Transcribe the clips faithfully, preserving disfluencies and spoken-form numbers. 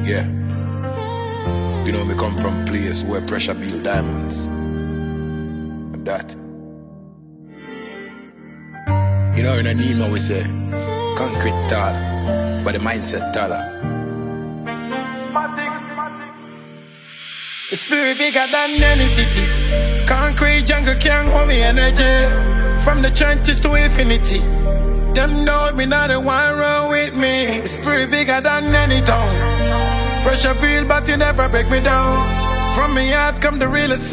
Yeah. You know me come from place where pressure build diamonds. Like that. You know in a Nemo we say concrete tall, but the mindset taller. The spirit bigger than any city. Concrete jungle can't hold me energy. From the trenches to infinity. Them know me not the one run with me. The spirit bigger than any town. Pressure build but you never break me down. From me heart come the realest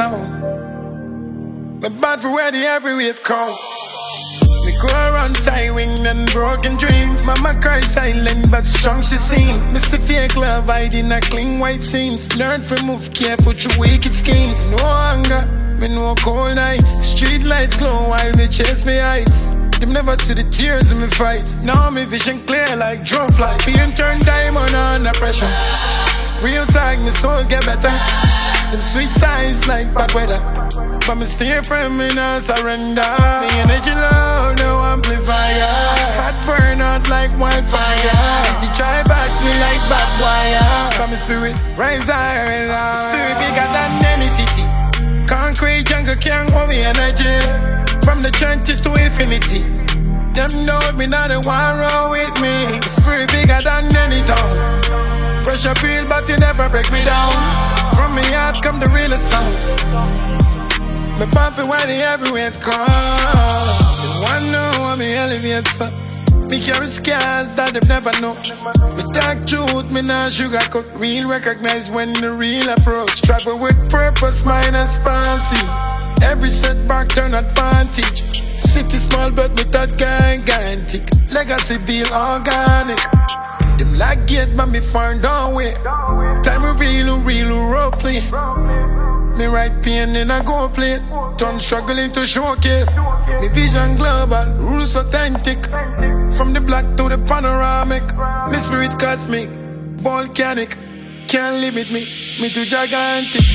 sound. But bad for where the heavyweight come. Me go around side wing and broken dreams. Mama cry silent but strong she seen. Mister fake love hiding a clean white seams. Learn from move careful through wicked schemes. No hunger, me no cold nights. Street lights glow while me chase me heights. Them never see the tears in me fight. Now me vision clear like drone flight. Being turned diamond under pressure. Real time, me soul get better. Them sweet signs like bad weather. But me stay firm, me not surrender. Me energy low, no amplifier. Hot burn out like wildfire. If you try box me like bad wire. But me spirit rise higher and higher. Spirit bigger than any city. Concrete jungle can't hold me energy. From the trenches to infinity. Them know me not the one roll with me. The spirit bigger than any town. Pressure build but you never break me down. From me heart come the realest sound. Me pumping when the heavyweight come. The one know how me elevates up. Me carry scars that they never know. Me dark truth, me not sugarcoat. Real recognize when the real approach. Travel with purpose, minus fancy. Every setback turn advantage. City small but me that gigantic. Legacy build organic. Them like gate but me found down way. Time we real, real, roll play. Me write pain in a gold plate. Turn struggling to showcase. Me vision global, rules authentic. From the black to the panoramic. Me spirit cosmic, volcanic. Can't limit me, me too gigantic.